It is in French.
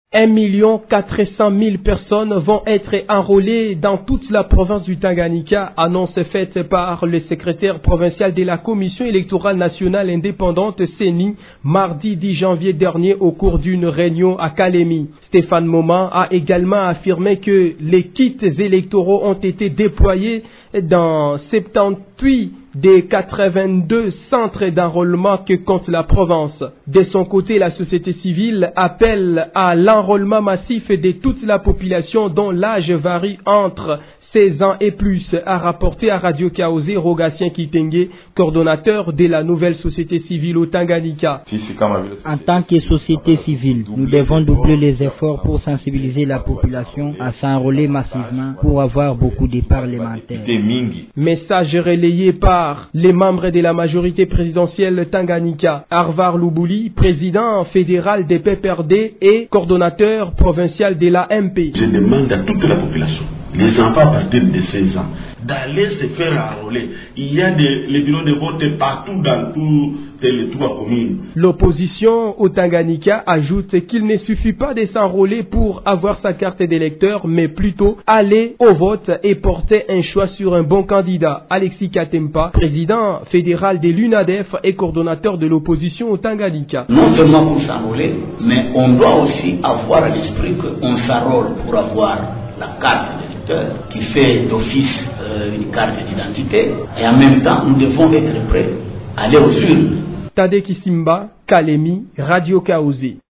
1 400 000 personnes vont être enrôlées dans toute la province du Tanganyika, annonce faite par le secrétaire provincial de la Commission électorale nationale indépendante CENI mardi 10 janvier dernier au cours d'une réunion à Kalemi. Stéphane Moment a également affirmé que les kits électoraux ont été déployés dans 78 des 82 centres d'enrôlement que compte la province. De son côté, la société civile appelle à l'enrôlement massif de toute la population dont l'âge varie entre 16 ans et plus, a rapporté à Radio Kaosé Rogatien Kitenge, coordonnateur de la nouvelle société civile au Tanganyika. En tant que société civile, nous devons doubler les efforts pour sensibiliser la population à s'enrôler massivement pour avoir beaucoup de parlementaires. Message relayé par les membres de la majorité présidentielle Tanganyika. Arvar Loubouli, président fédéral des PPRD et coordonnateur provincial de la MP. Je demande à toute la population, les enfants à partir de 16 ans, d'aller se faire enrôler. Il y a les bureaux de vote partout dans toutes les trois communes. L'opposition au Tanganyika ajoute qu'il ne suffit pas de s'enrôler pour avoir sa carte d'électeur, mais plutôt aller au vote et porter un choix sur un bon candidat. Alexis Katempa, président fédéral de l'UNADEF et coordonnateur de l'opposition au Tanganyika. Non seulement pour s'enrôler, mais on doit aussi avoir à l'esprit qu'on s'enrôle pour avoir la carte d'électeur qui fait d'office une carte d'identité, et en même temps nous devons être prêts à aller aux urnes. Tade Kisimba, Kalemi, Radio Kaosé.